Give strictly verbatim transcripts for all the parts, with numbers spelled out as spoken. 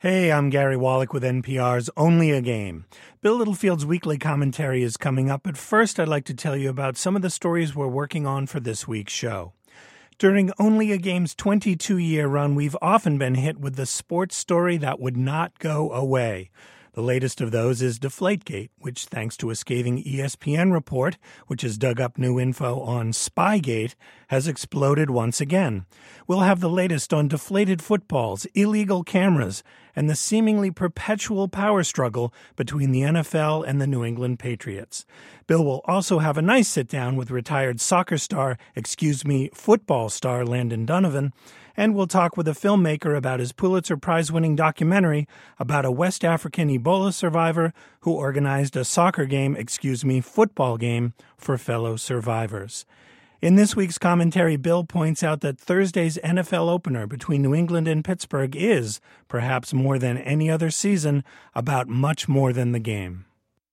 Hey, I'm Gary Wallach with N P R's Only a Game. Bill Littlefield's weekly commentary is coming up, but first I'd like to tell you about some of the stories we're working on for this week's show. During Only a Game's twenty-two-year run, we've often been hit with the sports story that would not go away. The latest of those is Deflategate, which, thanks to a scathing E S P N report, which has dug up new info on Spygate, has exploded once again. We'll have the latest on deflated footballs, illegal cameras, and the seemingly perpetual power struggle between the N F L and the New England Patriots. Bill will also have a nice sit-down with retired soccer star, excuse me, football star Landon Donovan, and we'll talk with a filmmaker about his Pulitzer Prize-winning documentary about a West African Ebola survivor who organized a soccer game, excuse me, football game, for fellow survivors. In this week's commentary, Bill points out that Thursday's N F L opener between New England and Pittsburgh is, perhaps more than any other season, about much more than the game.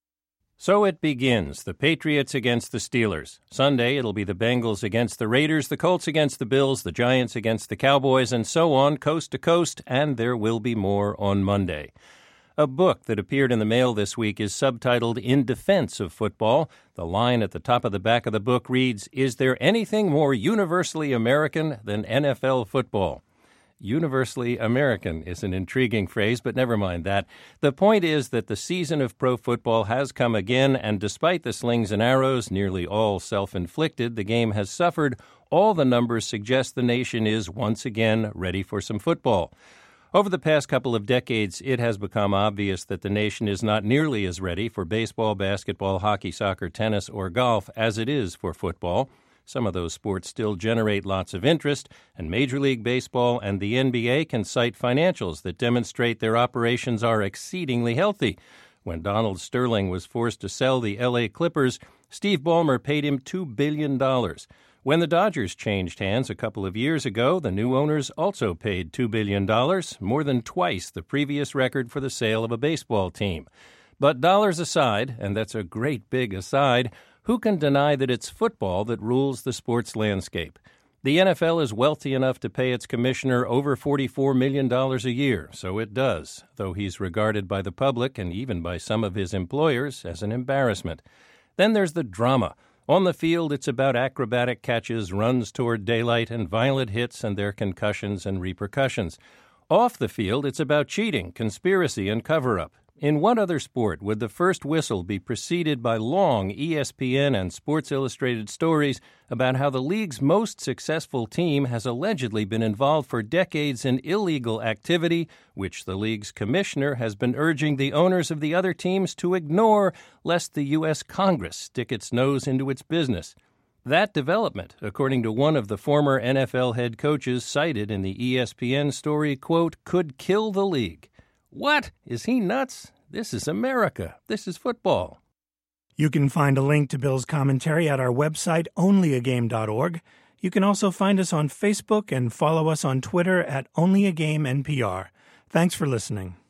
So it begins, the Patriots against the Steelers. Sunday, it'll be the Bengals against the Raiders, the Colts against the Bills, the Giants against the Cowboys, and so on, coast to coast, and there will be more on Monday. A book that appeared in the mail this week is subtitled In Defense of Football. The line at the top of the back of the book reads, "Is there anything more universally American than N F L football?" Universally American is an intriguing phrase, but never mind that. The point is that the season of pro football has come again, and despite the slings and arrows, nearly all self-inflicted, the game has suffered. All the numbers suggest the nation is once again ready for some football. Over the past couple of decades, it has become obvious that the nation is not nearly as ready for baseball, basketball, hockey, soccer, tennis, or golf as it is for football. Some of those sports still generate lots of interest, and Major League Baseball and the N B A can cite financials that demonstrate their operations are exceedingly healthy. When Donald Sterling was forced to sell the L A Clippers, Steve Ballmer paid him two billion dollars. When the Dodgers changed hands a couple of years ago, the new owners also paid two billion dollars, more than twice the previous record for the sale of a baseball team. But dollars aside, and that's a great big aside, who can deny that it's football that rules the sports landscape? The N F L is wealthy enough to pay its commissioner over forty-four million dollars a year, so it does, though he's regarded by the public and even by some of his employers as an embarrassment. Then there's the drama. On the field, it's about acrobatic catches, runs toward daylight, and violent hits and their concussions and repercussions. Off the field, it's about cheating, conspiracy, and cover-up. In what other sport would the first whistle be preceded by long E S P N and Sports Illustrated stories about how the league's most successful team has allegedly been involved for decades in illegal activity, which the league's commissioner has been urging the owners of the other teams to ignore, lest the U S Congress stick its nose into its business? That development, according to one of the former N F L head coaches cited in the E S P N story, quote, could kill the league. What? Is he nuts? This is America. This is football. You can find a link to Bill's commentary at our website, only a game dot org. You can also find us on Facebook and follow us on Twitter at only a game N P R. Thanks for listening.